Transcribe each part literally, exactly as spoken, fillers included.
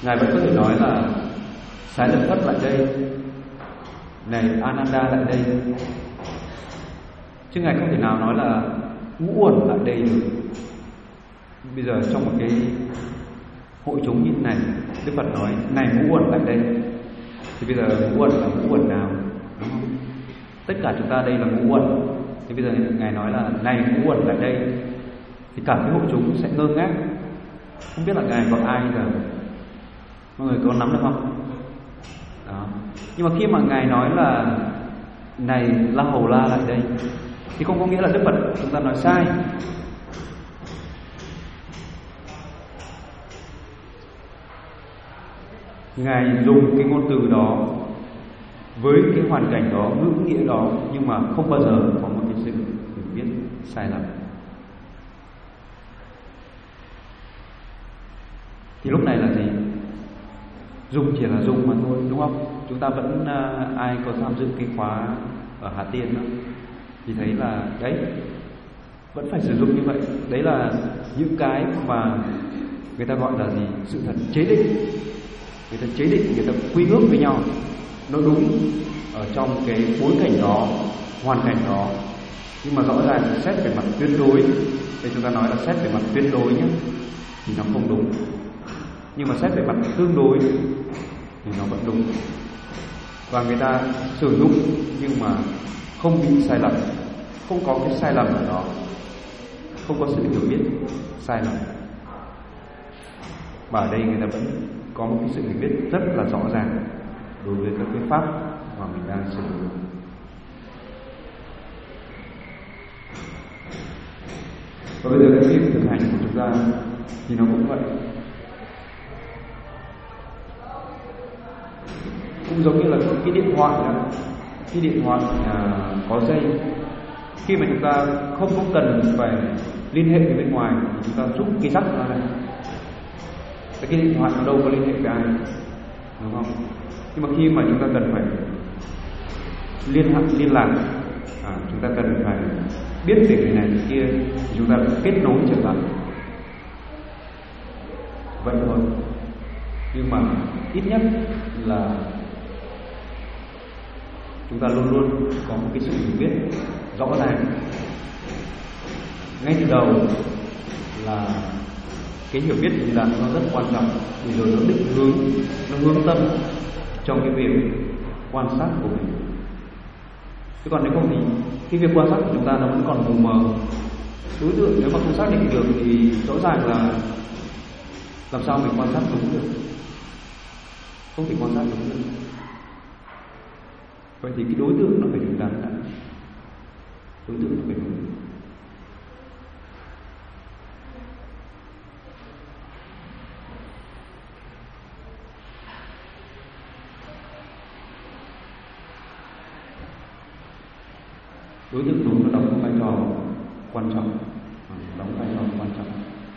Ngài vẫn có thể nói là Xá Lợi Phất lại đây, này Ananda lại đây, chứ Ngài không thể nào nói là Ngũ Uẩn lại đây được. Bây giờ trong một cái hội chúng như thế này, Đức Phật nói này Ngũ Uẩn lại đây, thì bây giờ Ngũ Uẩn là Ngũ Uẩn nào, đúng không? Tất cả chúng ta đây là Ngũ Uẩn. Thì bây giờ Ngài nói là này Ngũ Uẩn lại đây, thì cả cái hội chúng sẽ ngơ ngác, không biết là Ngài gọi ai giờ. Mọi người có nắm được không? Đó. Nhưng mà khi mà Ngài nói là này La Hầu La lại đây, thì không có nghĩa là Đức Phật chúng ta nói sai. Ngài dùng cái ngôn từ đó với cái hoàn cảnh đó, ngữ nghĩa đó, nhưng mà không bao giờ có một cái sự hiểu biết sai lầm. Thì lúc này là gì? Dùng chỉ là dùng mà thôi, đúng không? Chúng ta vẫn uh, ai có tham dự cái khóa ở Hà Tiên đó, thì thấy là đấy, vẫn phải sử dụng như vậy. Đấy là những cái mà người ta gọi là gì? Sự thật chế định. Người ta chế định, người ta quy ước với nhau, nó đúng ở trong cái bối cảnh đó, hoàn cảnh đó. Nhưng mà rõ ràng xét về mặt tuyệt đối, thì chúng ta nói là xét về mặt tuyệt đối nhé, thì nó không đúng. Nhưng mà xét về mặt tương đối thì nó vẫn đúng. Và người ta sử dụng nhưng mà không bị sai lầm, không có cái sai lầm ở đó, không có sự hiểu biết sai lầm. Và ở đây người ta vẫn có một cái sự hiểu biết rất là rõ ràng đối với các cái pháp mà mình đang sử dụng. Và bây giờ cái việc thực hành của chúng ta thì nó cũng vậy, cũng giống như là cái điện thoại đó. Cái điện thoại à, có dây, khi mà chúng ta không có cần phải liên hệ với bên ngoài, chúng ta rút cái rắc ra này, cái điện thoại nó đâu có liên hệ với ai, đúng không? Nhưng mà khi mà chúng ta cần phải liên hệ, liên lạc, à, chúng ta cần phải biết về người này người kia, thì chúng ta kết nối trở lại. Vậy thôi. Nhưng mà ít nhất là chúng ta luôn luôn có một cái sự hiểu biết rõ ràng ngay từ đầu, là cái hiểu biết đúng đắn nó rất quan trọng, vì rồi nó định hướng, nó hướng tâm trong cái việc quan sát của mình. Chứ còn nếu không thì cái việc quan sát của chúng ta nó vẫn còn mù mờ. Đối tượng nếu mà không xác định được thì rõ ràng là làm sao mình quan sát đúng được, không thể quan sát đúng được. Vậy thì cái đối tượng nó phải đúng đắn đã. Đối tượng nó phải đúng. Đối tượng đúng nó đóng vai trò quan trọng, đóng vai trò quan trọng.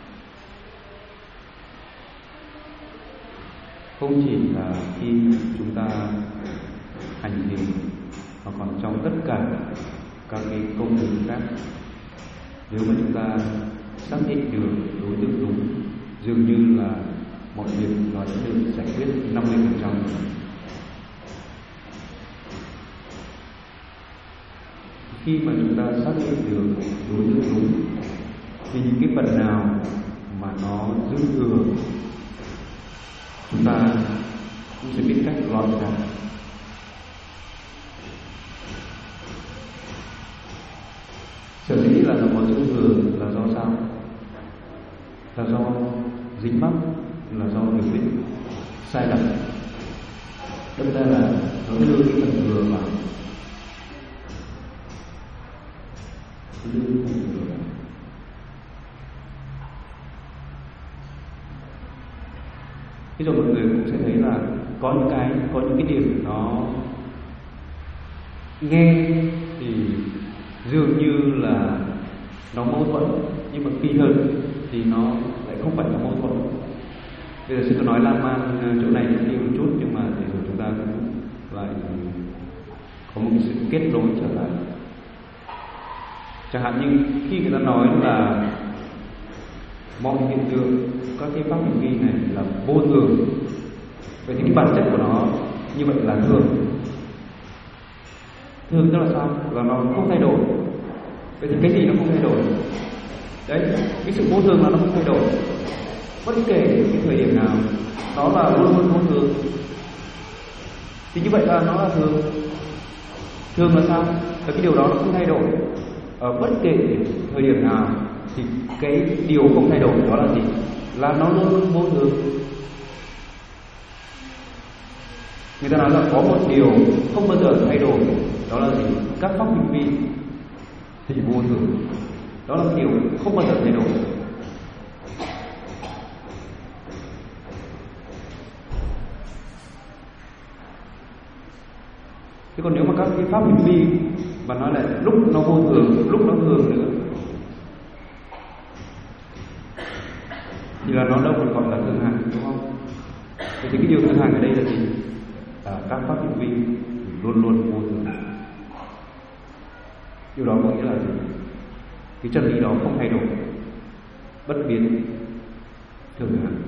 Không chỉ là khi chúng ta hành thiền, mà còn trong tất cả các cái công việc khác. Nếu mà chúng ta xác định được đối tượng đúng, dường như là mọi việc nó đã được giải quyết năm mươi phần trăm. Khi mà chúng ta xác định được đối tượng đúng, thì những cái phần nào mà nó dư thừa, chúng ta cũng sẽ biết cách loại ra. Sở dĩ là nó có dư thừa là do sao? Là do dính mắc, là do hiểu biết sai lầm. Đâm ra là nó đưa cái phần thừa vào. Đưa cái phần thừa vào. Thế rồi mọi người cũng sẽ thấy là có những cái, có những cái điểm nó nghe thì dường như là nó mâu thuẫn, nhưng mà kỹ hơn thì nó lại không phải là mâu thuẫn. Bây giờ sư có nói lan man chỗ này chỗ kia một chút, nhưng mà để rồi chúng ta cũng lại có một cái sự kết nối trở lại. Chẳng hạn như khi người ta nói là mọi hiện tượng, các cái pháp hành vi này là vô thường, Vậy thì cái bản chất của nó như vậy là thường. Thường tức là sao? Là nó không thay đổi. Vậy thì cái gì nó không thay đổi? Đấy, cái sự vô thường là nó không thay đổi. Bất kể cái thời điểm nào, nó là luôn luôn vô thường. Thì như vậy là nó là thường. Thường là sao? Là cái điều đó nó không thay đổi. Ở bất kể thời điểm nào thì cái điều không thay đổi đó là gì? Là nó luôn luôn vô thường. Người ta nói là có một điều không bao giờ thay đổi, đó là gì? Các pháp hành vi thì vô thường. Đó là điều không bao giờ thay đổi. Thế còn nếu mà các cái pháp hành vi mà nói là lúc nó vô thường, lúc nó thường nữa, thì là nó đâu còn gọi là thường hằng, đúng không? Vậy thì cái điều thường hằng ở đây là gì? Là các pháp hành vi luôn luôn vô thường. Điều đó có nghĩa là gì? Cái chân lý đó không thay đổi, bất biến, thường hằng.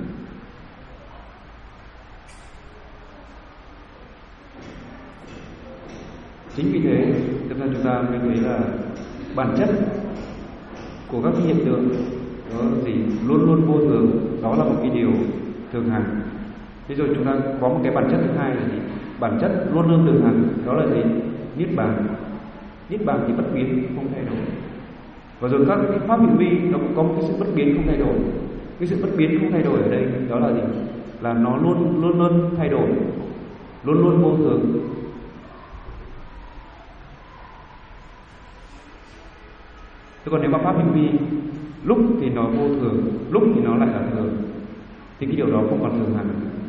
Chính vì thế, thực ra chúng ta mới thấy là bản chất của các hiện tượng đó là gì? Luôn luôn vô thường, đó là một cái điều thường hằng. Thế rồi chúng ta có một cái bản chất thứ hai là gì? Bản chất luôn luôn thường hằng, đó là gì? Niết bàn. Niết bàn thì bất biến, không thay đổi. Và rồi các cái pháp hành vi nó cũng có một cái sự bất biến không thay đổi. Cái sự bất biến không thay đổi ở đây đó là gì? Là nó luôn luôn luôn thay đổi, luôn luôn vô thường. Thế còn nếu mà pháp hành vi lúc thì nó vô thường, lúc thì nó lại là thường, thì cái điều đó không còn thường hằng.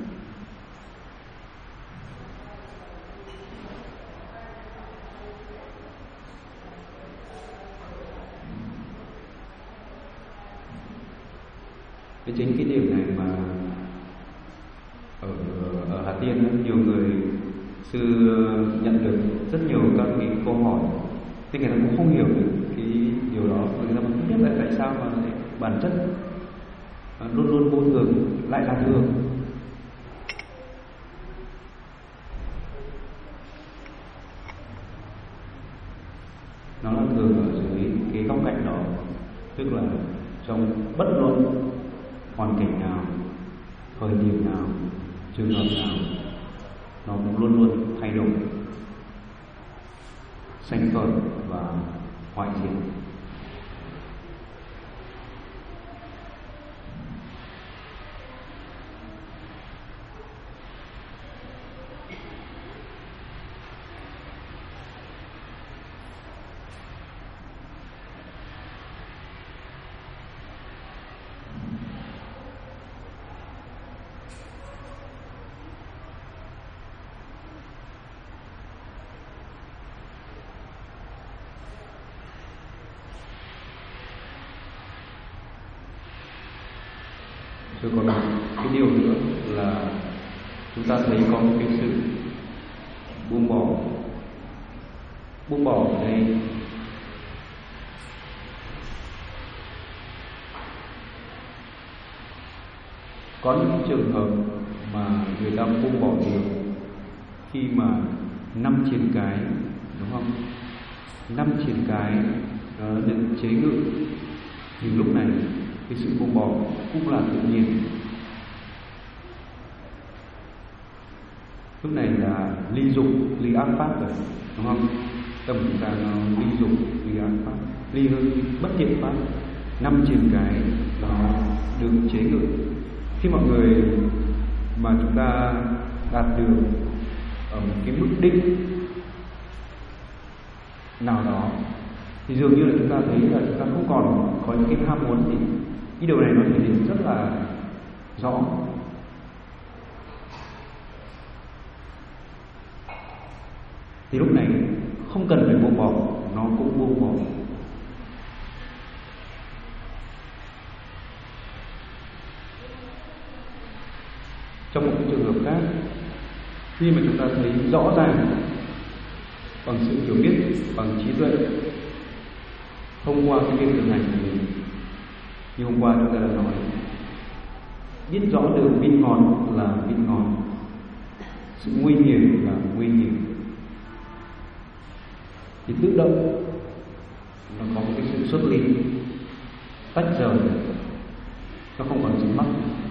Cái chính cái điểm này mà ở, ở Hà Tiên nhiều người sư nhận được rất nhiều các cái câu hỏi, thì người ta cũng không hiểu được cái điều đó, người ta không biết là tại sao mà bản chất luôn luôn vô thường lại là thường. Nó là thường ở dưới cái góc cạnh đó, tức là trong bất luận hoàn cảnh nào, thời điểm nào, trường hợp nào, nó cũng luôn luôn thay đổi, sanh khởi và hoại diệt. Rồi còn cái điều nữa là chúng ta thấy có một cái sự buông bỏ. Buông bỏ ở đây có những trường hợp mà người ta buông bỏ điều khi mà năm triền cái, đúng không? Năm triền cái uh, được chế ngự, thì lúc này cái sự buông bỏ cũng là tự nhiên. Lúc này là ly dục, ly ác pháp rồi, đúng không? Tâm chúng ta nó ly dục, ly ác pháp, ly hơn bất thiện pháp. Năm triền cái nó được chế ngự. Khi mọi người mà chúng ta đạt được ở một cái mức định nào đó, thì dường như là chúng ta thấy là chúng ta không còn có những cái ham muốn gì. Cái điều này nó thể hiện rất là rõ. Thì lúc này không cần phải buông bỏ, nó cũng buông bỏ. Trong một cái trường hợp khác, khi mà chúng ta thấy rõ ràng bằng sự hiểu biết, bằng trí tuệ, thông qua cái việc thực hành của mình, như hôm qua chúng ta đã nói, biết rõ đường vin ngọt là vin ngọt, Sự nguy hiểm là nguy hiểm thì tự động nó có một cái sự xuất ly, tách rời, nó không còn dính mắc.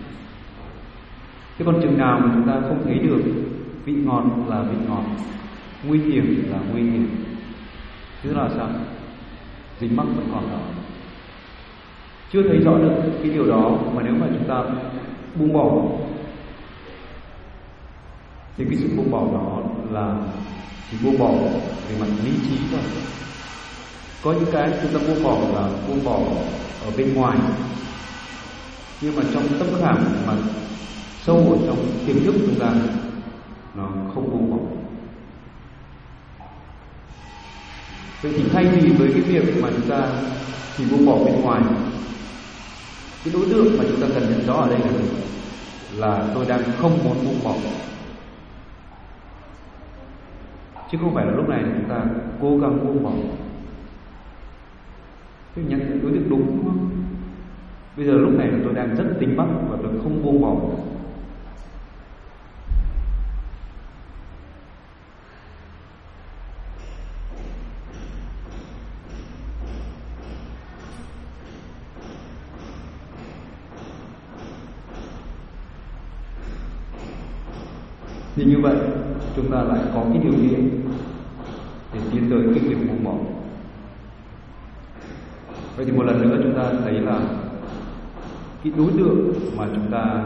Thế còn chừng nào mà chúng ta không thấy được vị ngọt là vị ngọt, nguy hiểm là nguy hiểm, tức là sao? Dính mắc vẫn còn đó. Chưa thấy rõ được cái điều đó, mà nếu mà chúng ta buông bỏ thì cái sự buông bỏ đó là chỉ buông bỏ về mặt lý trí thôi. Có những cái chúng ta buông bỏ là buông bỏ ở bên ngoài, nhưng mà trong tâm khảm mà sâu ở trong tiềm thức chúng ta nó không buông bỏ. Vậy thì thay vì với cái việc mà chúng ta chỉ buông bỏ bên ngoài, cái đối tượng mà chúng ta cần nhận rõ ở đây là là tôi đang không muốn buông bỏ, chứ không phải là lúc này chúng ta cố gắng buông bỏ. Thế nhận được đối tượng đúng, đúng không? Bây giờ lúc này là tôi đang rất tính bắt và tôi không buông bỏ. Thì như vậy chúng ta lại có cái điều kiện để tiến tới cái việc buông bỏ. Vậy thì một lần nữa chúng ta thấy là cái đối tượng mà chúng ta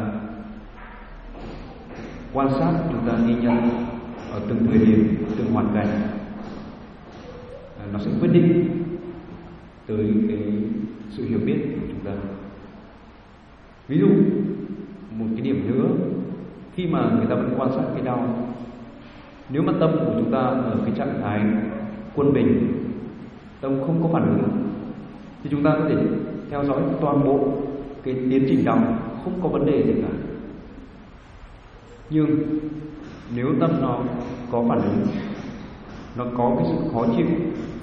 quan sát, chúng ta ghi nhận ở từng thời điểm, từng hoàn cảnh, nó sẽ quyết định tới cái sự hiểu biết của chúng ta. Ví dụ một cái điểm nữa, khi mà người ta vẫn quan sát cái đau, nếu mà tâm của chúng ta ở cái trạng thái quân bình, tâm không có phản ứng, thì chúng ta có thể theo dõi toàn bộ cái tiến trình đau, không có vấn đề gì cả. Nhưng nếu tâm nó có phản ứng, nó có cái sự khó chịu,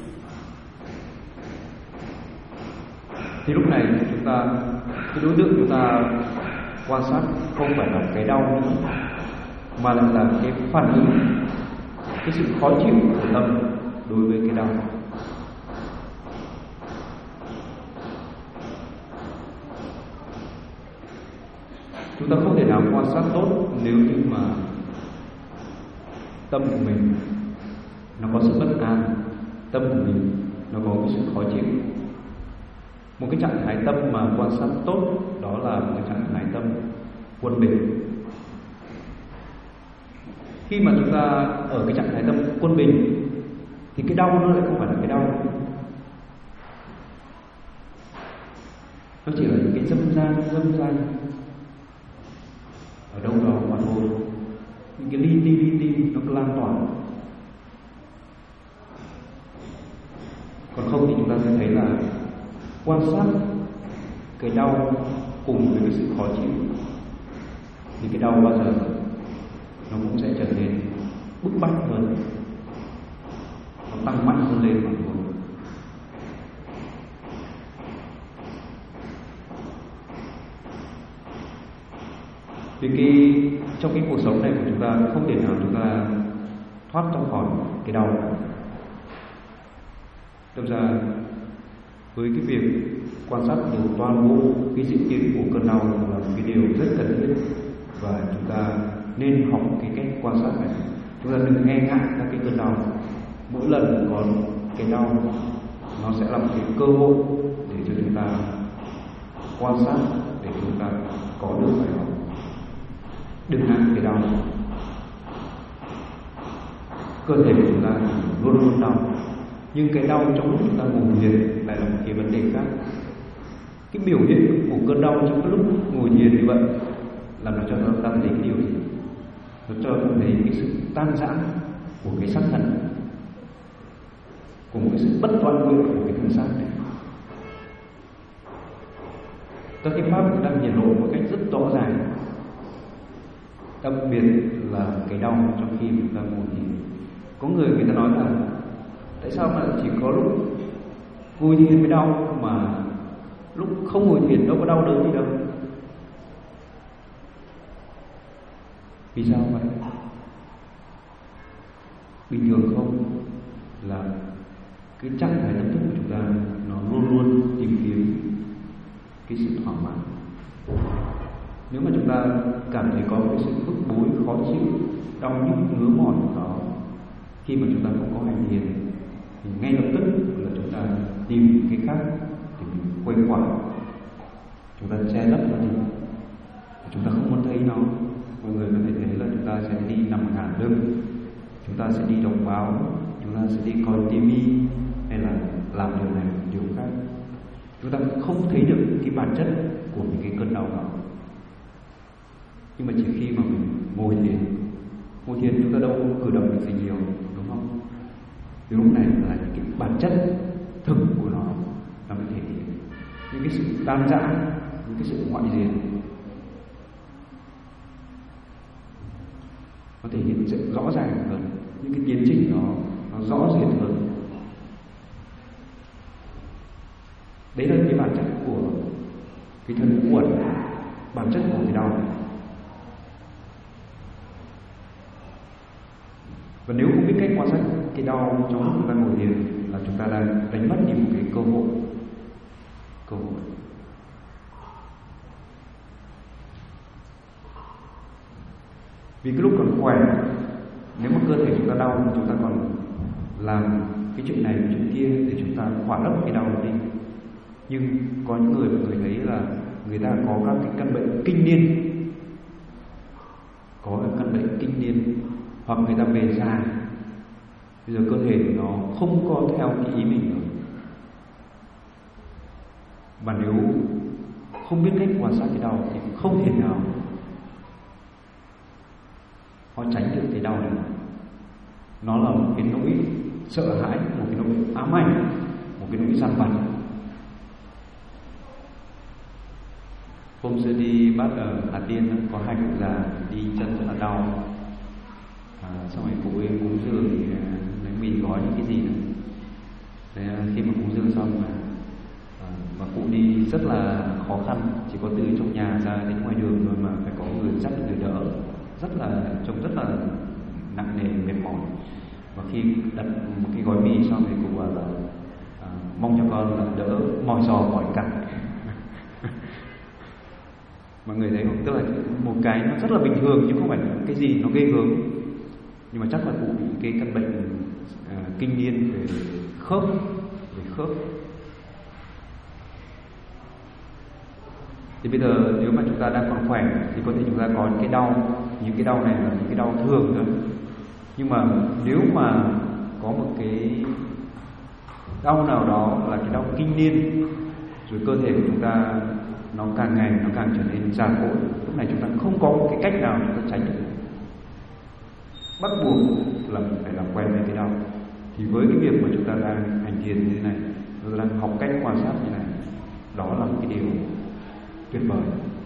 thì lúc này chúng ta, cái đối tượng chúng ta quan sát không phải là cái đau nữa, mà là, là cái phản ứng, cái sự khó chịu của tâm đối với cái đau. Chúng ta không thể nào quan sát tốt nếu như mà tâm của mình nó có sự bất an, tâm của mình nó có cái sự khó chịu. Một cái trạng thái tâm mà quan sát tốt đó là một cái trạng thái tâm quân bình. Khi mà chúng ta ở cái trạng thái tâm quân bình thì cái đau nó lại không phải là cái đau, nó chỉ là những cái dâm gian dâm gian ở đâu đó mà thôi, những cái li ti li ti nó cứ lan tỏa. Còn không thì chúng ta sẽ thấy là quan sát cái đau cùng với cái sự khó chịu thì cái đau bao giờ nó cũng sẽ trở nên bức bách hơn, nó tăng mạnh hơn lên mà thôi. Vì cái trong cái cuộc sống này của chúng ta không thể nào chúng ta thoát ra khỏi cái đau. Thực ra với cái việc quan sát được toàn bộ cái diễn tiến của cơn đau là một cái điều rất cần thiết, và chúng ta nên học cái cách quan sát này. Chúng ta đừng nghe ngại các cái cơn đau. Mỗi lần có cái đau nó sẽ là một cái cơ hội để cho chúng ta quan sát, để chúng ta có được bài học. Đừng ngại cái đau. Cơ thể của chúng ta luôn luôn đau, nhưng cái đau trong lúc chúng ta ngủ thiền lại là một cái vấn đề khác. Cái biểu hiện của cơn đau trong cái lúc ngồi thiền như vậy là nó cho ta thấy cái điều gì? Nó cho ta thấy cái sự tan rã của cái xác thân, của một cái sự bất toàn nguyện của cái thân xác này. Các cái pháp đang hiển lộ một cách rất rõ ràng, đặc biệt là cái đau trong khi chúng ta ngồi thiền. Có người người ta nói là tại sao mà chỉ có lúc ngồi thiền mới đau, mà lúc không ngồi thiền đâu có đau đớn gì đâu? Vì sao vậy? bình thường không, là cái trạng thái tâm thức của chúng ta nó luôn luôn tìm kiếm cái sự thỏa mãn. Nếu mà chúng ta cảm thấy có cái sự bức bối, khó chịu, đau nhức, ngứa mỏi đó, khi mà chúng ta không có hành thiền thì ngay lập tức là chúng ta tìm cái khác để mình quay quả, chúng ta che lấp nó đi, chúng ta không muốn thấy nó. Mọi người có thể thấy là chúng ta sẽ đi nằm ngả lưng, chúng ta sẽ đi đọc báo, chúng ta sẽ đi coi tivi, hay là làm điều này điều khác. Chúng ta không thấy được cái bản chất của những cái cơn đau đó. Nhưng mà chỉ khi mà mình ngồi thiền, ngồi thiền chúng ta đâu có cử động được gì nhiều, đúng không? Thì lúc này là những cái bản chất thực của nó nó mới thể hiện những cái sự tan rã, những cái sự ngoại diện, có thể hiện rõ ràng hơn, những cái tiến trình đó nó rõ rệt hơn. Đấy là cái bản chất của cái thân uẩn, bản chất của cái đau này. Và nếu không biết cách quan sát cái đau trong lúc chúng ta ngồi thiền là chúng ta đang đánh mất đi một cái cơ hội cơ hội vì cái lúc còn khỏe, nếu mà cơ thể chúng ta đau thì chúng ta còn làm cái chuyện này cái chuyện kia để chúng ta khỏa lấp cái đau đi. Nhưng có những người mọi người thấy là người ta có các cái căn bệnh kinh niên, có các căn bệnh kinh niên, hoặc người ta về già, bây giờ cơ thể của nó không có theo cái ý mình nữa. Và nếu không biết cách quan sát cái đau thì không thể nào họ tránh được cái đau này. Nó là một cái nỗi sợ hãi, một cái nỗi ám ảnh, một cái nỗi dằn vặt. Hôm xưa đi bắt ở Hà Tiên có hai cụ già đi chân rất là đau, à, xong rồi cụ ấy cúng dường thì lấy mì gói những cái gì nữa. Thế khi mà cúng dường xong mà à, và cụ đi rất là khó khăn, chỉ có từ trong nhà ra đến ngoài đường thôi mà phải có người dắt người đỡ, rất là trông rất là nặng nề mệt mỏi. Và khi đặt một cái gói mì xong thì cụ bảo là à, mong cho con là đỡ mỏi giò mỏi cẳng. Mọi người thấy không? Tức là một cái nó rất là bình thường chứ không phải cái gì nó ghê gớm. Nhưng mà chắc là cụ bị cái căn bệnh à, kinh niên về khớp, về khớp. Thì bây giờ nếu mà chúng ta đang còn khỏe thì có thể chúng ta có những cái đau, những cái đau này là những cái đau thường thôi. Nhưng mà nếu mà có một cái đau nào đó là cái đau kinh niên, rồi cơ thể của chúng ta nó càng ngày nó càng trở nên già cỗi, lúc này chúng ta không có một cái cách nào chúng ta tránh được, bắt buộc là phải làm quen với cái đau. Thì với cái việc mà chúng ta đang hành thiền như thế này, chúng ta đang học cách quan sát như này, đó là một cái điều tuyệt vời.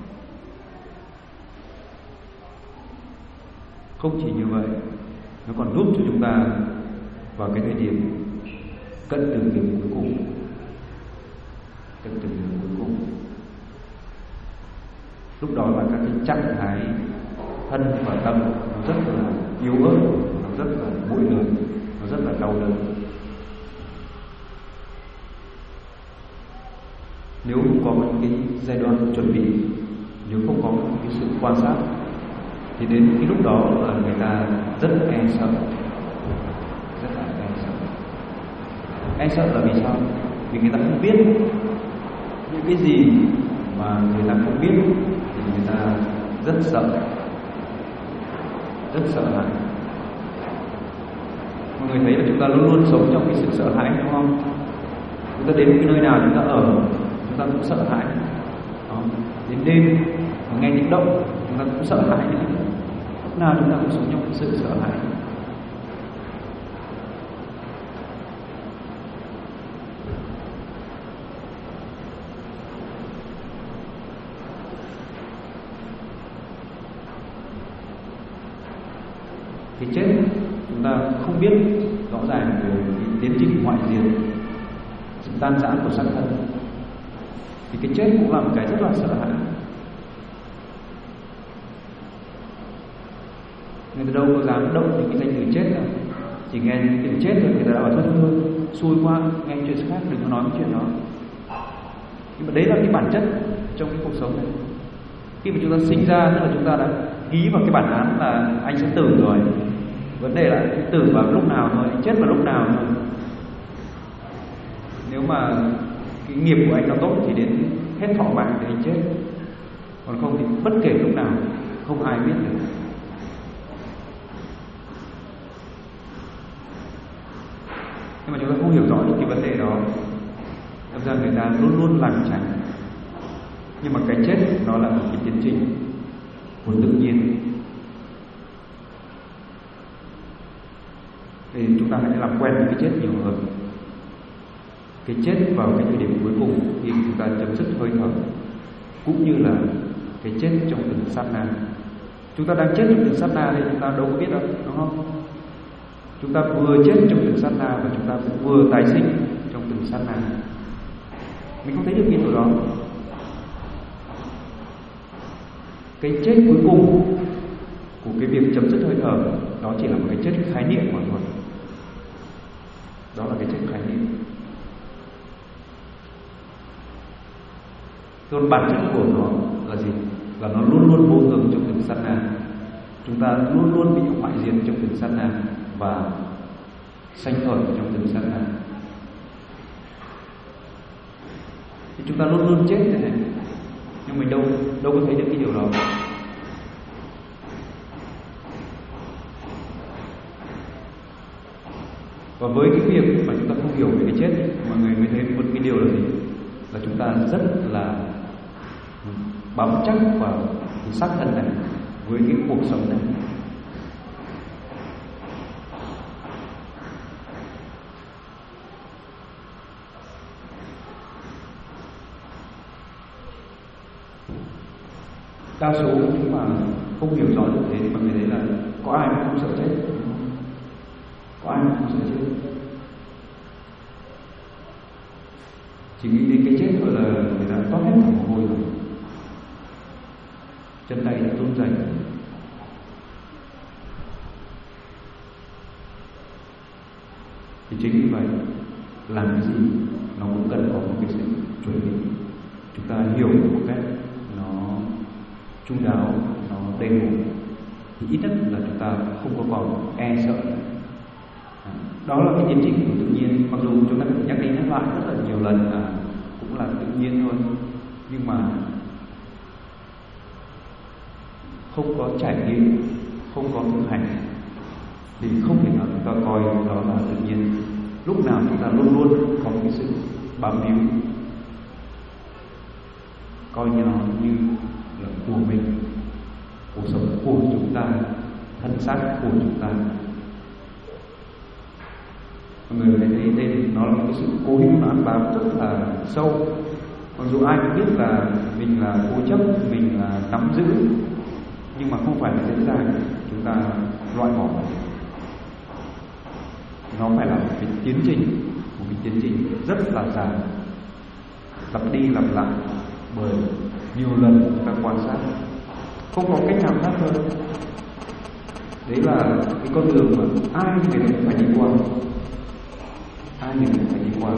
Không chỉ như vậy, nó còn giúp cho chúng ta vào cái thời điểm cận tử điểm cuối cùng, cận tử điểm cuối cùng. Lúc đó là các cái trạng thái thân và tâm nó rất là yếu ớt, nó rất là bụi lượn, nó rất là đau đớn. Nếu không có một cái giai đoạn chuẩn bị, nếu không có một cái sự quan sát, thì đến cái lúc đó là người ta rất e sợ, rất là e sợ. E sợ là vì sao? Vì người ta không biết những cái gì mà người ta không biết thì người ta rất sợ, rất sợ hãi. Mọi người thấy là chúng ta luôn luôn sống trong cái sự sợ hãi, đúng không? Chúng ta đến cái nơi nào chúng ta ở, chúng ta cũng sợ hãi. Đó. Đến đêm mà nghe tiếng động chúng ta cũng sợ hãi nữa. Lúc nào chúng ta cũng sống trong cái sự sợ hãi. Cái chết chúng ta không biết rõ ràng về cái tiến trình ngoại diện, sự tan rã của xác thân, thì cái chết cũng là một cái rất là sợ hãi. Người ta đâu có dám động đến cái danh từ chết đâu, chỉ nghe những chuyện chết thôi, người ta đã bảo thôi thôi xui quá, nghe chuyện khác, đừng có nói cái chuyện đó. Nhưng mà đấy là cái bản chất trong cái cuộc sống này. Khi mà chúng ta sinh ra, tức là chúng ta đã ký vào cái bản án là anh sẽ tử rồi. Vấn đề là anh tử vào lúc nào thôi, anh chết vào lúc nào thôi. Nếu mà cái nghiệp của anh nó tốt thì đến hết thọ mạng thì anh chết, còn không thì bất kể lúc nào không ai biết được. Nhưng mà chúng ta không hiểu rõ được cái vấn đề đó, thật ra người ta luôn luôn lảng tránh. Nhưng mà cái chết nó là một cái tiến trình của tự nhiên. Thì chúng ta hãy làm quen với cái chết nhiều hơn. Cái chết vào cái thời điểm cuối cùng khi chúng ta chấm dứt hơi thở, cũng như là cái chết trong từng sát na. Chúng ta đang chết trong từng sát na thì chúng ta đâu có biết đâu, đúng không? Chúng ta vừa chết trong từng sát na và chúng ta cũng vừa tái sinh trong từng sát na. Mình không thấy được cái điều đó. Cái chết cuối cùng của cái việc chấm dứt hơi thở đó chỉ là một cái chết khái niệm mà thôi. Đó là cái chết khái niệm. Còn bản chất của nó là gì? Là nó luôn luôn vô thường trong từng sát na. Chúng ta luôn luôn bị hoại diệt trong từng sát na và sanh khởi trong từng sát na. Thì chúng ta luôn luôn chết thế này, nhưng mình đâu đâu có thấy được cái điều đó. Và với cái việc mà chúng ta không hiểu về cái chết, mọi người mới thấy một cái điều là gì? Là chúng ta rất là bám chắc vào cái xác thân này, với cái cuộc sống này. Đa số chúng mà không hiểu rõ được thế, mọi người thấy là có ai mà không sợ chết, đúng không? Có ai mà không sợ chết. Chỉ nghĩ đến cái chết thôi là người ta toát hết cả mồ hôi rồi, chân tay đã run rẩy. Thì chính vì vậy, làm cái gì nó cũng cần có một cái sự chuẩn bị. Chúng ta hiểu một cách nó chu đáo, nó đầy đủ, thì ít nhất là chúng ta không có còn e sợ. Đó là cái tiến trình của tự nhiên. Mặc dù chúng ta nhắc đi nhắc lại rất là nhiều lần là cũng là tự nhiên thôi, nhưng mà không có trải nghiệm, không có thực hành thì không thể nào chúng ta coi đó là tự nhiên. Lúc nào chúng ta luôn luôn có cái sự bám víu, coi như nó như là của mình, cuộc sống của chúng ta, thân xác của chúng ta. Mọi người thấy đây nó là một cái sự cố hữu, nó ăn bám rất là sâu. Mặc dù ai cũng biết là mình là cố chấp, mình là nắm giữ, nhưng mà không phải là dễ dàng chúng ta loại bỏ. Nó phải là một cái tiến trình, một cái tiến trình rất là dài, lặp đi lặp lại bởi nhiều lần chúng ta quan sát, không có cách nào khác hơn. Đấy là cái con đường mà ai người cũng phải đi qua, ai người cũng phải đi qua.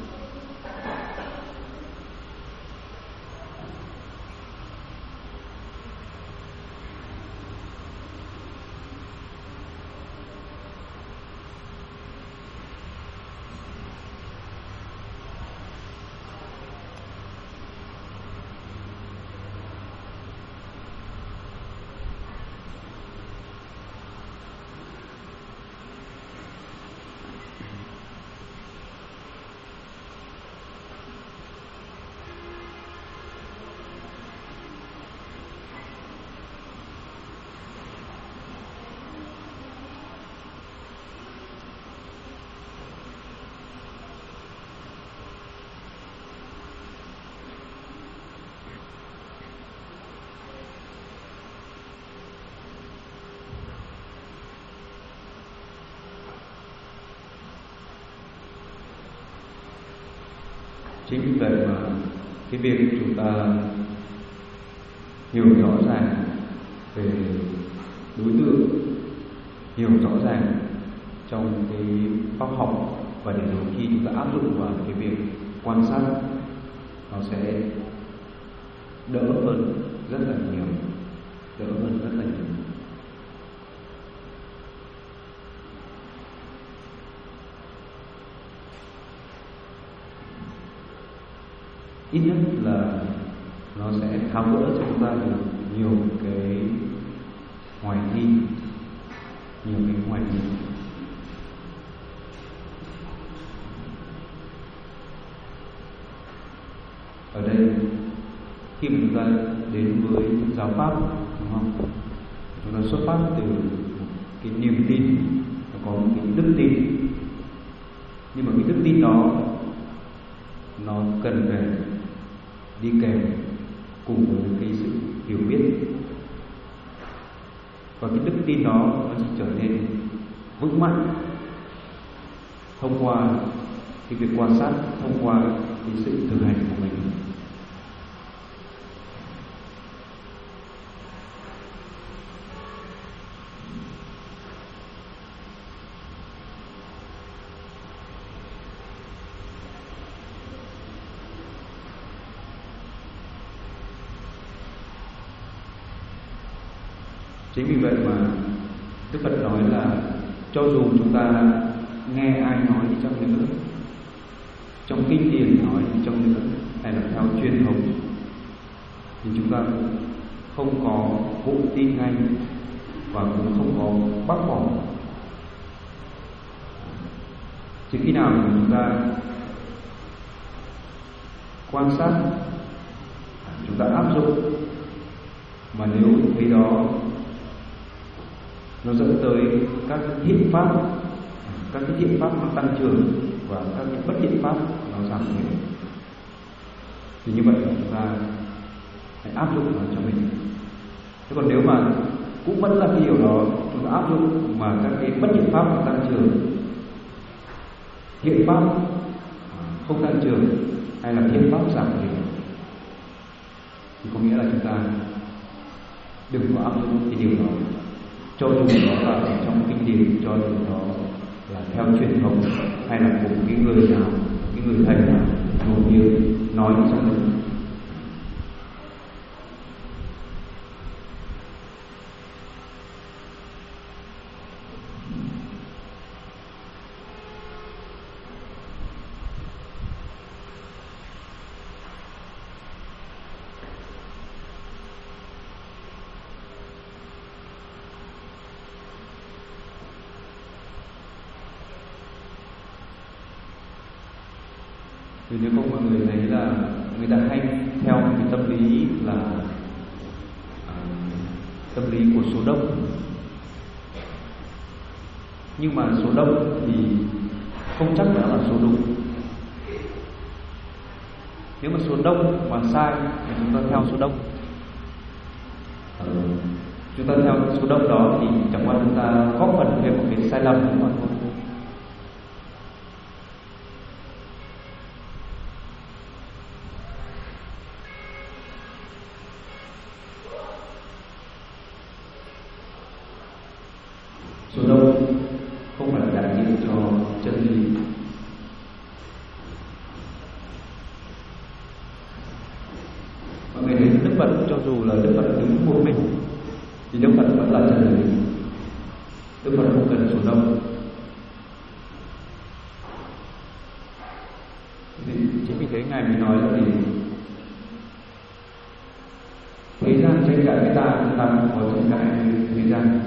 Chính vì vậy mà cái việc chúng ta hiểu rõ ràng về đối tượng, hiểu rõ ràng trong cái pháp học, và để rồi khi chúng ta áp dụng vào cái việc quan sát, nó sẽ đỡ hơn rất là nhiều, đỡ hơn rất là nhiều. Ít nhất là nó sẽ tháo gỡ cho chúng ta được nhiều cái hoài nghi, nhiều cái hoài nghi. Ở đây khi mà chúng ta đến với giáo pháp, đúng không? Chúng ta xuất phát từ cái niềm tin, có một cái đức tin, nhưng mà cái đức tin đó nó cần phải đi kèm cùng với cái sự hiểu biết, và cái đức tin đó nó chỉ trở nên vững mạnh thông qua cái việc quan sát, thông qua cái sự thực hành của mình. Chính vì vậy mà Đức Phật nói là cho dù chúng ta nghe ai nói đi chăng nữa, trong kinh điển nói đi chăng nữa, hay là theo truyền thống, thì chúng ta cũng không có vụ tin ngay, và cũng không có bác bỏ. Chỉ khi nào mà chúng ta quan sát, chúng ta áp dụng, mà nếu thấy đó nó dẫn tới các thiện pháp, các cái thiện pháp nó tăng trưởng, và các cái bất thiện pháp nó giảm thiểu, thì như vậy là chúng ta hãy áp dụng nó cho mình. Thế còn nếu mà cũng vẫn là cái điều đó chúng ta áp dụng, mà các cái bất thiện pháp nó tăng trưởng, thiện pháp không tăng trưởng, hay là thiện pháp giảm thiểu, thì có nghĩa là chúng ta đừng có áp dụng cái điều đó, cho dù đó là ở trong kinh điển, cho dù đó là theo truyền thống, hay là của cái người nào, cái người thầy nào nổi tiếng nói cho mình. Vì nếu không mọi người thấy là người ta hay theo một cái tâm lý là à, tâm lý của số đông, nhưng mà số đông thì không chắc đã là số đúng. Nếu mà số đông mà sai thì chúng ta theo số đông, à, chúng ta theo số đông đó thì chẳng qua chúng ta góp phần thêm một cái sai lầm mà thôi. Số đông không phải là đại diện cho chân lý. Mọi người thấy Đức Phật, cho dù là Đức Phật đứng một mình thì Đức Phật vẫn là chân lý. Đức Phật không cần số đông. Thì chính vì thế Ngài mới nói là gì? Thế gian tranh cãi với ta, ta cũng có tranh cãi với thế gian.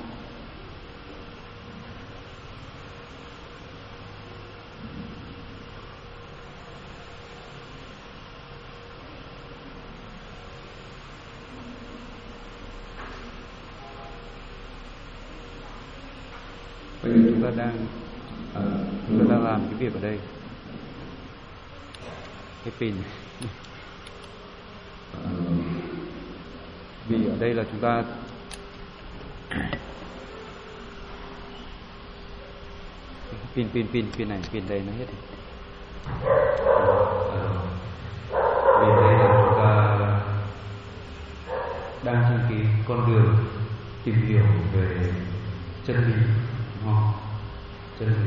Bây giờ chúng ta đang à, chúng ta đang làm cái việc ở đây, cái pin. À, vì ở đây là chúng ta pin pin pin pin này, pin đây nó hết rồi. À, vì đây là chúng ta đang trên cái con đường tìm hiểu về chân lý, đúng không? chân lý.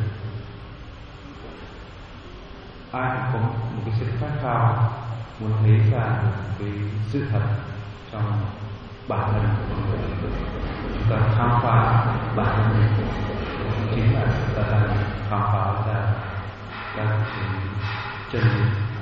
Ai cũng có một cái sự khát khao muốn thấy ra được cái sự thật trong bản thân của mình, chúng ta khám phá bản thân mình, chính là chúng ta đang khám phá ra các cái chân lý.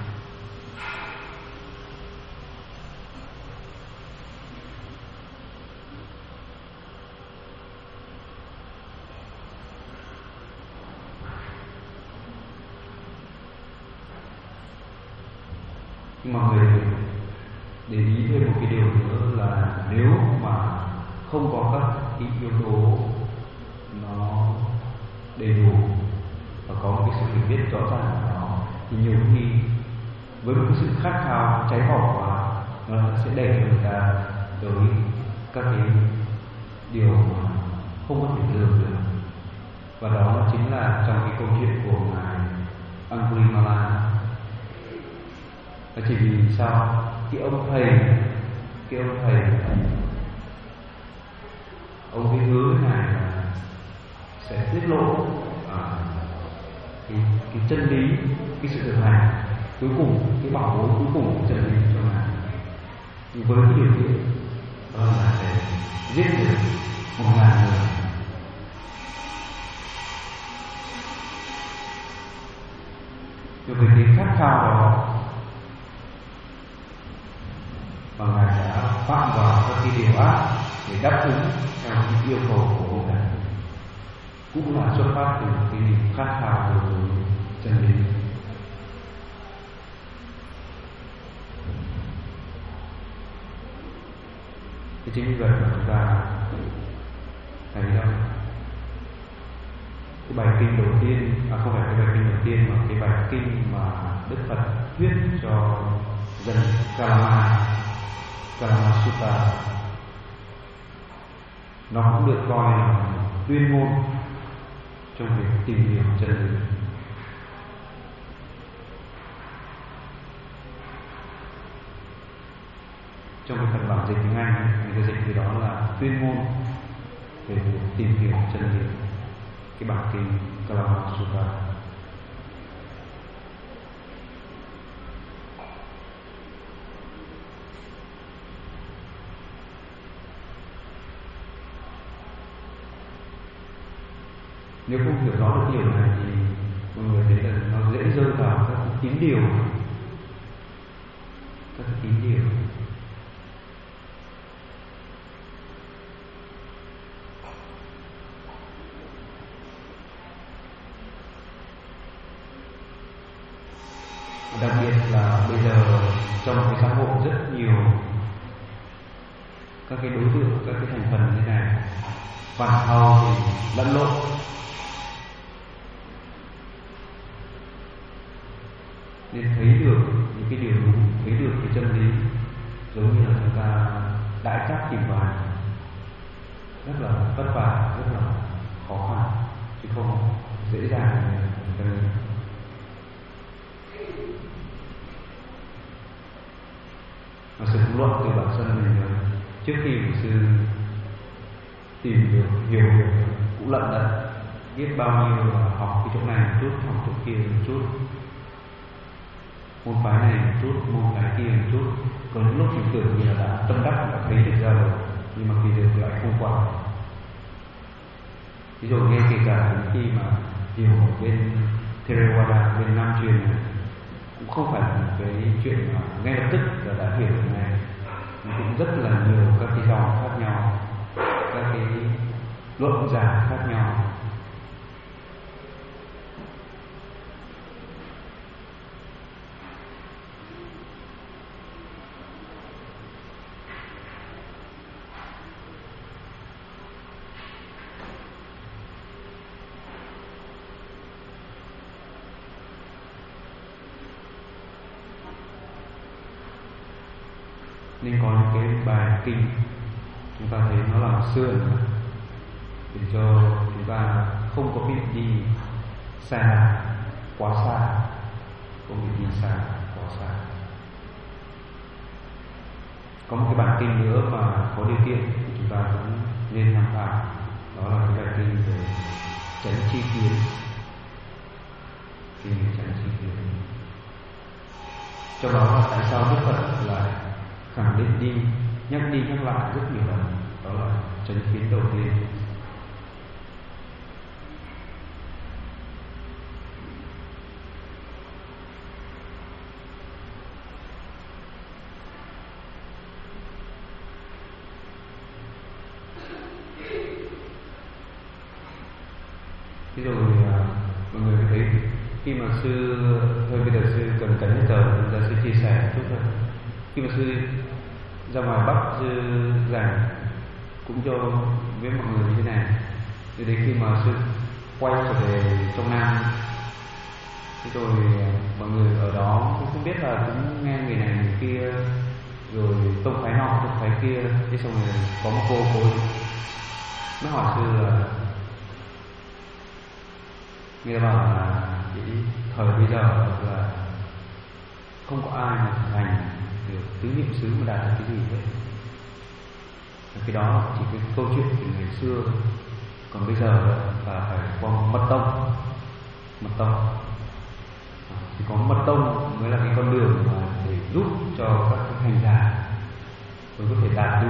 Nhưng mà người để ý thêm một cái điều nữa là nếu mà không có các cái yếu tố nó đầy đủ và có một cái sự hiểu biết rõ ràng của nó, thì nhiều khi với một cái sự khát khao cháy bỏng quá, nó sẽ đẩy người ta tới các cái điều mà không có thể lường được. Và đó chính là trong cái câu chuyện của ngài Angulimala. Và chỉ vì sao cái ông thầy cái ông thầy ông ấy hứa với ngài là sẽ tiết lộ à, cái, cái chân lý, cái sự thực hành cuối cùng, cái bảo bối cuối cùng của chân lý cho ngài, với cái điều kiện đó là sẽ giết được một ngàn người. Vì cái khát khao đó và ngài đã phạm vào các cái điều ác để đáp ứng theo những yêu cầu của ông thầy, cũng là xuất phát từ cái niềm khát khao đối với chân lý. Thế chính vì vậy mà chúng ta thấy đó, cái bài kinh đầu tiên, à không phải cái bài kinh đầu tiên mà cái bài kinh mà Đức Phật thuyết cho dân Kalama, Kalama Sutta, nó cũng được coi là tuyên ngôn trong việc tìm hiểu chân lý. Trong cái phần bản dịch tiếng Anh, người ta dịch thì đó là tuyên ngôn về việc tìm hiểu chân lý, cái bản kinh Kalama Sutta. Nếu không hiểu rõ được điều này thì mọi người thấy là nó dễ rơi vào các tín điều, các tín điều. Đặc biệt là bây giờ trong cái xã hội rất nhiều các cái đối tượng, các cái thành phần như thế này, phản thao thì lẫn lộn. Nên thấy được những cái điều đúng, thấy được cái chân lý, giống như là chúng ta đại cát tìm vàng, rất là vất vả, rất là khó khăn, chứ không dễ dàng như thế. Và sự luận từ bản thân mình là trước khi một sư tìm được, hiểu được, cũng lận đận biết bao nhiêu là học cái chỗ này một chút, học chỗ kia một chút, môn phái này một chút, môn phái kia một chút. Có những lúc mình tưởng như là đã tâm đắc, đã thấy được ra rồi, nhưng mà kỳ thực lại không quả. Ví dụ nghe kể cả đến khi mà hiểu bên Theravada, bên Nam truyền này, cũng không phải là một cái chuyện mà ngay lập tức là đã hiểu được này. Nó cũng rất là nhiều các cái dòng khác nhau, các cái luận giải khác nhau. Nên có những cái bài kinh chúng ta thấy nó làm sườn để cho chúng ta không có bị đi xa, quá xa, không bị đi xa, quá xa. Có một cái bản kinh nữa mà có điều kiện thì chúng ta cũng nên tham khảo, đó là cái bài kinh về tránh chi kiến, thì tránh chi kiến. Trong đó là tại sao Đức Phật lại khẳng định đi, nhắc đi nhắc lại rất nhiều lần, đó là tránh kiến đầu tiên. Thế rồi mọi người mới thấy khi mà sư, thôi bây giờ sư cần cần hết giờ, giờ sư chia sẻ một chút thôi. Khi mà sư ra ngoài Bắc sư giảng cũng cho với mọi người như thế này, thì đến khi mà sư quay trở về trong Nam, thế rồi mọi người ở đó cũng không biết là cũng nghe người này người kia, rồi tông phái nọ tông phái kia, thế xong rồi có một cô cô mới hỏi sư là người ta bảo là cái thời bây giờ là không có ai mà thực hành được tứ niệm xứ mà đạt được cái gì hết. Cái đó chỉ cái câu chuyện từ ngày xưa, còn bây giờ là phải qua mật tông. Mật tông thì có mật tông mới là cái con đường mà để giúp cho các cái hành giả mới có thể đạt được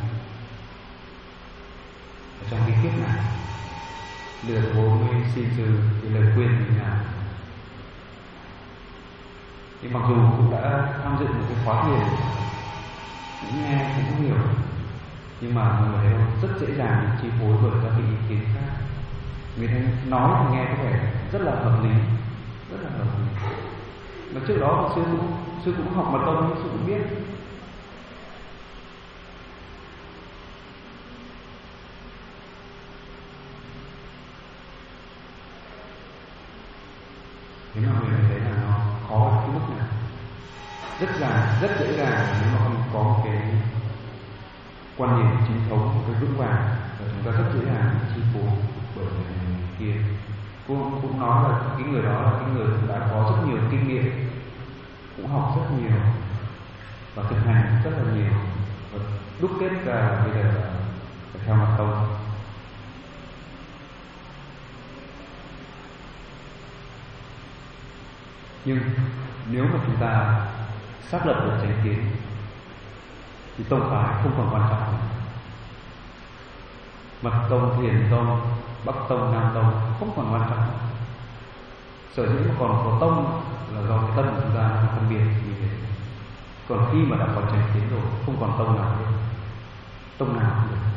ở trong cái kiếp này. Được bố mới xin sư cái lời khuyên như thế nào. thì mặc dù cũng đã tham dự một cái khóa thiền, cũng nghe cũng hiểu, nhưng mà mọi người thấy không, rất dễ dàng bị chi phối bởi các cái ý kiến khác. Người ta nói thì nghe có vẻ rất là hợp lý, rất là hợp lý. Mà trước đó sư cũng sư cũng học mật tông nhưng sư cũng biết. Thế mà mình thấy là nó khó ở cái mức này, rất là rất dễ dàng nếu mà không có một cái quan điểm chính thống, một cái vững vàng, và chúng ta rất dễ dàng chi phối bởi người kia. Cũng cũng nói là cái người đó là cái người cũng đã có rất nhiều kinh nghiệm, cũng học rất nhiều và thực hành rất là nhiều, và đúc kết ra bây giờ là phải theo mật tông. Nhưng nếu mà chúng ta xác lập được chánh kiến thì tông phái không còn quan trọng nữa. Mật tông, thiền tông, bắc tông, nam tông không còn quan trọng. Sở dĩ mà còn có tông là do cái tâm của chúng ta nó phân biệt như thế. Còn khi mà đã có chánh kiến rồi, không còn tông nào nữa, tông nào cũng được.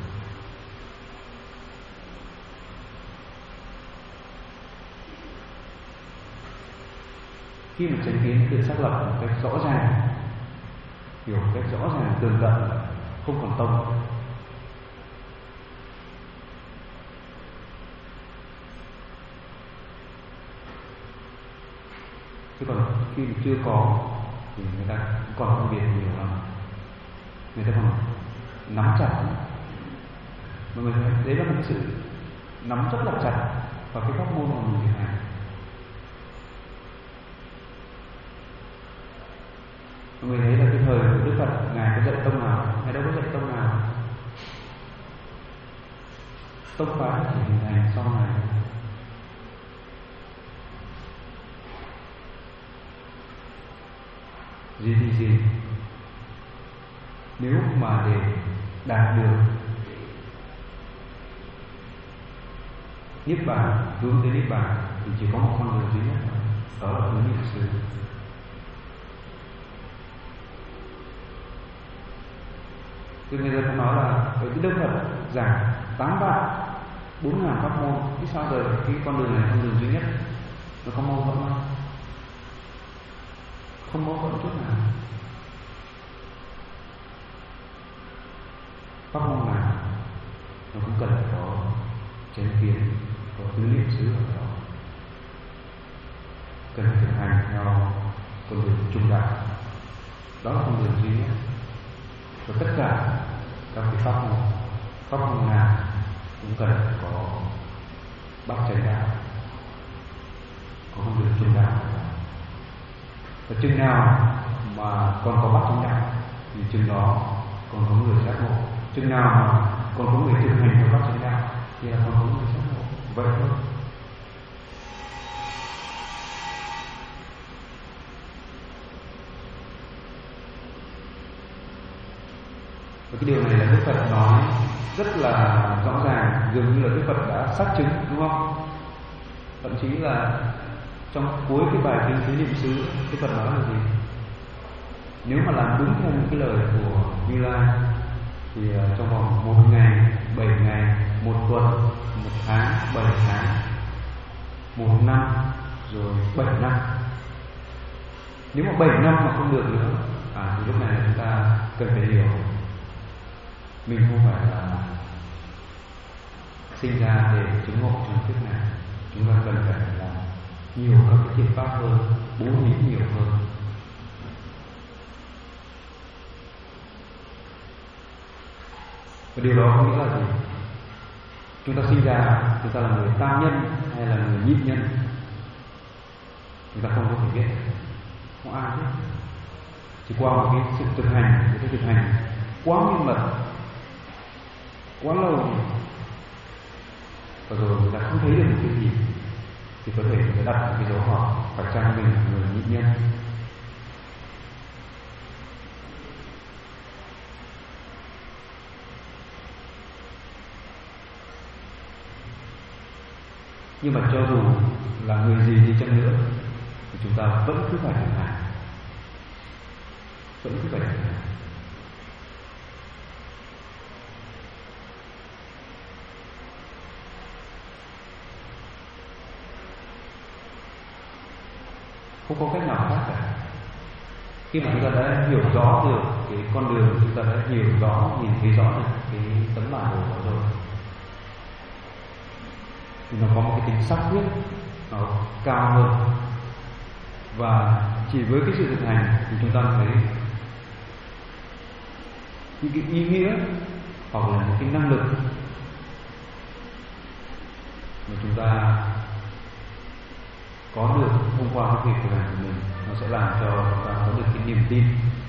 Khi mà chánh kiến được xác lập một cách rõ ràng, hiểu một cách rõ ràng tường tận, không còn tông. Chứ còn khi mà chưa có thì người ta còn phân biệt nhiều lắm, người ta còn nắm chặt. Mọi người thấy đấy là một sự nắm rất là chặt vào cái pháp môn mà mình thực hành. Mọi người thấy là cái thời của Đức Phật, Ngài có dạy tông nào? Ngài đâu có dạy tông nào. Tông phái chỉ hình thành sau này. Gì thì gì, nếu mà để đạt được niết bàn, hướng tới niết bàn thì chỉ có một con đường duy nhất, đó là hướng niệm xứ. Thì người ta nói là với cái Đức Phật giảng tám vạn bốn ngàn pháp môn, thì sao giờ cái con đường này con đường duy nhất, nó có mâu thuẫn không? Không mâu thuẫn chút nào. Pháp môn nào nó cũng cần phải có chánh kiến, có tứ niệm xứ ở đó, cần phải thực hành theo con đường trung đạo, đó là con đường duy nhất. Và tất cả các cái pháp môn, pháp môn nào cũng cần phải có bát chánh đạo, có con đường trung đạo. Và chừng nào mà còn có bát chánh đạo thì chừng đó còn có người giác ngộ. Chừng nào mà còn có người thực hành theo bát chánh đạo thì là còn có người giác ngộ. Vậy thôi. Và cái điều này là Đức Phật nói rất là rõ ràng, dường như là Đức Phật đã xác chứng, đúng không? Thậm chí là trong cuối cái bài kinh Tứ Niệm xứ, Đức Phật nói là gì? Nếu mà làm đúng theo những cái lời của Như Lai thì trong vòng một ngày, bảy ngày, một tuần, một tháng, bảy tháng, một năm, rồi bảy năm. Nếu mà bảy năm mà không được nữa, à thì lúc này chúng ta cần phải hiểu mình không phải là sinh ra để chứng ngộ trong kiếp này. Chúng ta cần phải làm nhiều các cái thiện pháp hơn, bố thí nhiều hơn. Và điều đó có nghĩa là gì? Chúng ta sinh ra, chúng ta là người tam nhân hay là người nhị nhân, chúng ta không có thể biết, không ai biết. Chỉ qua một cái sự thực hành, một cái thực hành quá minh mật, quá lâu, và rồi người ta không thấy được một cái gì, thì có thể người ta đặt một cái dấu hỏi phải chăng mình là người nhị nhân. Nhưng mà cho dù là người gì đi chăng nữa thì chúng ta vẫn cứ phải thực hành, vẫn cứ phải thực hành. Không có cách nào khác cả. Khi mà chúng ta đã hiểu rõ được cái con đường, chúng ta đã hiểu rõ, nhìn thấy rõ được cái tấm bản đồ đó rồi, thì nó có một cái tính xác quyết nó cao hơn. Và chỉ với cái sự thực hành thì chúng ta thấy những cái ý nghĩa hoặc là những cái năng lực mà chúng ta có được thông qua cái việc thực hành của mình, nó sẽ làm cho chúng ta có được cái niềm tin.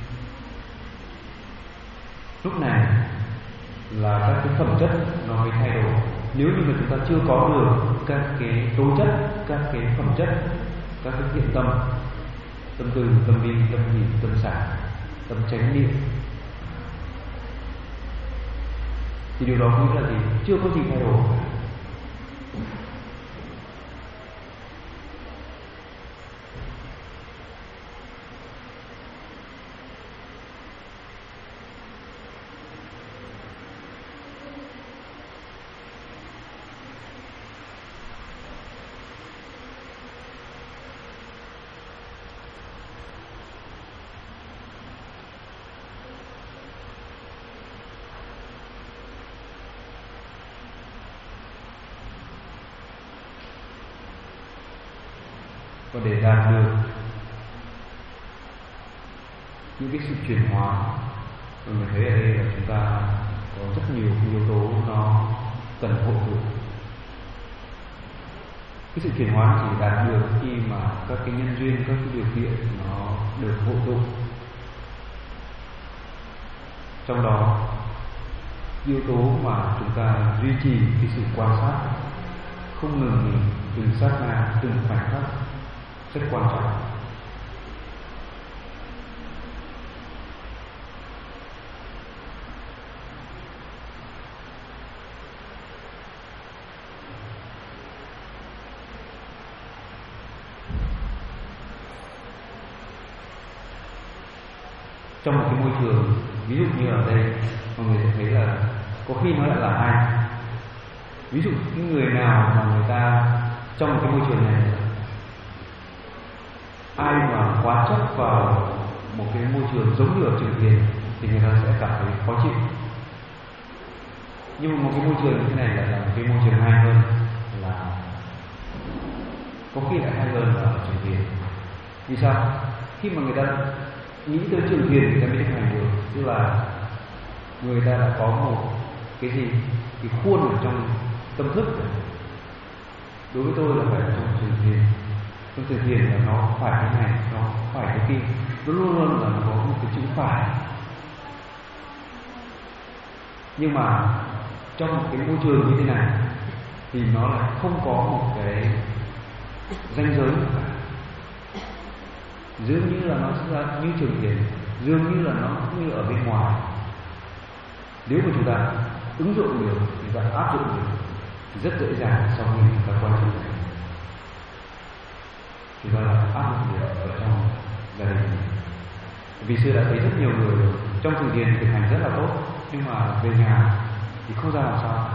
Lúc này là các cái phẩm chất nó mới thay đổi. Nếu như mà chúng ta chưa có được các cái tố chất, các cái phẩm chất, các cái thiện tâm, tâm từ, tâm bi, tâm hỷ, tâm xả, tâm chánh niệm, thì điều đó có nghĩa là gì? Chưa có gì thay đổi. Và để đạt được những cái sự chuyển hóa, mình thấy ở đây là chúng ta có rất nhiều yếu tố nó cần hội tụ. Cái sự chuyển hóa chỉ đạt được khi mà các cái nhân duyên, các cái điều kiện nó được hội tụ. Trong đó yếu tố mà chúng ta duy trì cái sự quan sát không ngừng nghỉ, từng sát na, từng khoảnh khắc rất quan trọng. Trong một cái môi trường, ví dụ như ở đây, mọi người sẽ thấy là có khi nó lại là hai. Ví dụ những người nào mà người ta trong một cái môi trường này, ai mà quá chấp vào một cái môi trường giống như ở Trường Thiền thì người ta sẽ cảm thấy khó chịu. Nhưng mà một cái môi trường như thế này lại là một cái môi trường hay hơn, là có khi lại hay hơn là ở Trường Thiền. Vì sao? Khi mà người ta nghĩ tới Trường Thiền thì người ta mới thực hành được. Tức là người ta đã có một cái gì, cái khuôn ở trong tâm thức. Đối với tôi là phải ở trong Trường Thiền. Trong Trường Thiền là nó phải cái này, nó phải cái kia, nó luôn luôn là nó có một cái chữ phải. Nhưng mà trong một cái môi trường như thế này thì nó lại không có một cái ranh giới cả. Dường như là nó sẽ như Trường Thiền, dường như là nó như ở bên ngoài. Nếu mà chúng ta ứng dụng được, chúng ta áp dụng được thì rất dễ dàng sau khi chúng ta quay trở lại chúng ta áp dụng được ở trong gia đình. Vì xưa đã thấy rất nhiều người trong từ điển thực hành rất là tốt, nhưng mà về nhà thì không ra làm sao,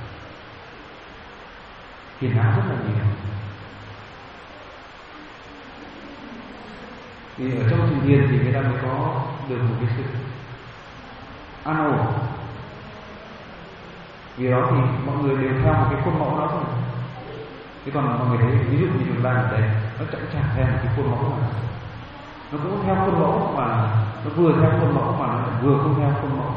phiền não rất là nhiều. Vì ở trong từ điển thì người ta mới có được một cái sự an ổn. Vì đó thì mọi người đều theo một cái khuôn mẫu đó thôi. Thế còn mọi người thấy ví dụ như chúng ta ở đây, nó chẳng chẳng theo một cái khuôn mẫu nào, nó cũng theo khuôn mẫu mà nó vừa theo khuôn mẫu mà nó vừa không theo khuôn mẫu.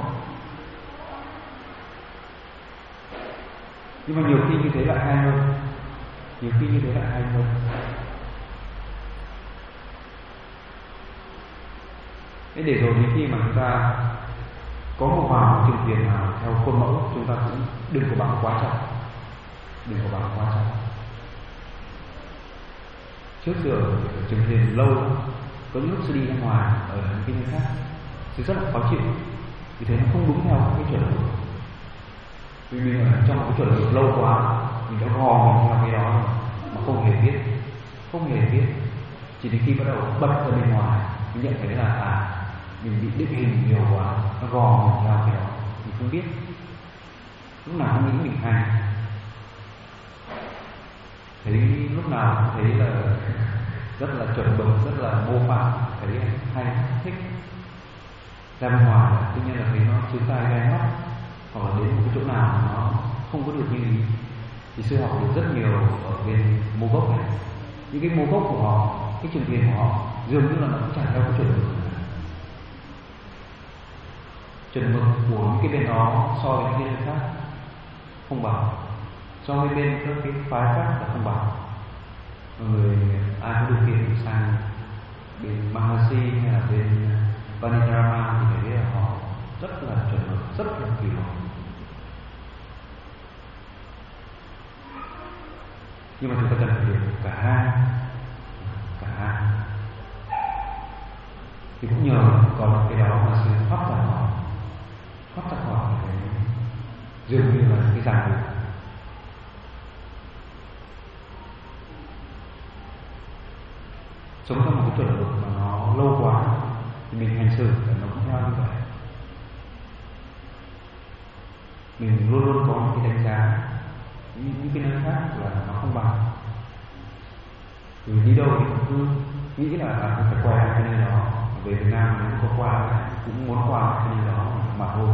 Nhưng mà nhiều khi như thế lại hay hơn, nhiều khi như thế lại hay hơn. Thế để rồi đến khi mà chúng ta có một vào trường thiền nào theo khuôn mẫu, chúng ta cũng đừng có bằng quá trọng, đừng có bằng quá trọng. Trước giờ trường thiền lâu, có những lúc sư đi ra ngoài ở những cái nơi khác thì rất là khó chịu, vì thế nó không đúng theo cái chuẩn mực. Vì mình ở trong một cái chuẩn mực lâu quá, mình đã gò mình theo cái đó rồi mà không hề biết, không hề biết. Chỉ đến khi bắt đầu bật ra bên ngoài, mình nhận thấy là à, mình bị định hình nhiều quá, nó gò mình theo cái đó, mình không biết. Lúc nào cũng nghĩ mình hay, thấy lúc nào cũng thấy là rất là chuẩn mực, rất là mô phạm, thấy hay, thích. Ra bên ngoài, tuy nhiên là thấy nó chướng tai gai mắt, hoặc là đến một cái chỗ nào mà nó không có được như ý. Thì sư học được rất nhiều ở bên mô gốc này. Những cái mô gốc của họ, cái trường thiền của họ dường như là nó cũng chẳng theo cái chuẩn mực. Chuẩn mực của những cái bên đó so với những bên khác không bằng, so với bên các cái phái khác là không bằng. Mọi người ai có điều kiện sang bên Mahasi hay là bên Panitarama thì thấy là họ rất là chuẩn mực, rất là kỳ luật. Nhưng mà chúng ta cần phải hiểu cả hai, cả hai. Thì cũng nhờ còn cái đó mà sư thoát ra khỏi, thoát ra khỏi cái dường như là cái ràng buộc. Sống trong một cái chuẩn mực mà nó lâu quá thì mình hành xử là nó cũng theo như vậy. Mình luôn luôn có một cái đánh giá những, những cái nơi khác là nó không bằng. Mình đi đâu thì cũng cứ nghĩ là à, phải qua cái nơi đó. Về Việt Nam mình cũng có qua, cũng muốn qua cái nơi đó mà thôi.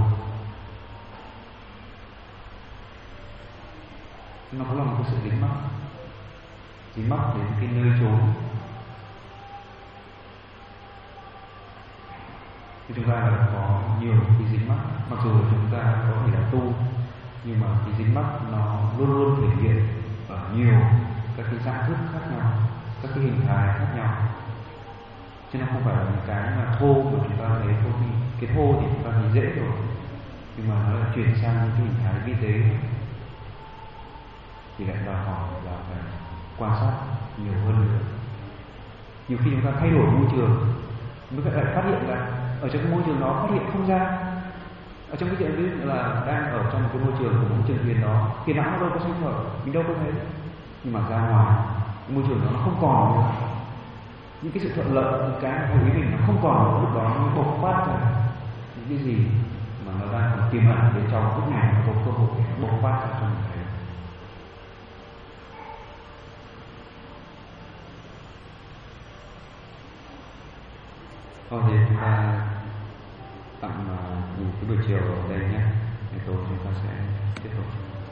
Nó cũng là một cái sự dính mắc, dính mắc đến cái nơi chốn. Thì chúng ta là có nhiều cái dính mắc, mặc dù chúng ta có thể là tu, nhưng mà cái dính mắc nó luôn luôn thể hiện ở nhiều các cái dạng thức khác nhau, các cái hình thái khác nhau. Chứ nó không phải là những cái mà thô mà chúng ta thấy thôi. Thì cái thô thì chúng ta thấy dễ rồi, nhưng mà nó lại chuyển sang những cái hình thái vi tế thì lại đòi hỏi là phải quan sát nhiều hơn nữa. Nhiều khi chúng ta thay đổi môi trường mới phải lại phát hiện ra ở trong cái môi trường đó, phát hiện không ra. Ở trong cái chuyện ví dụ là đang ở trong một cái môi trường của một trường thiền đó, thiền não nó đâu có sanh khởi, mình đâu có thấy. Nhưng mà ra ngoài cái môi trường đó nó không còn nữa, những cái sự thuận lợi, những cái theo ý mình nó không còn nữa, lúc đó nó mới bộc phát ra những cái gì mà nó đang còn tiềm ẩn bên trong lúc này, nó có cơ hội bộc phát ra trong mình thấy. Thôi thì chúng ta tạm uh, nghỉ cái buổi chiều ở đây nhé. Ngày tối chúng ta sẽ tiếp tục.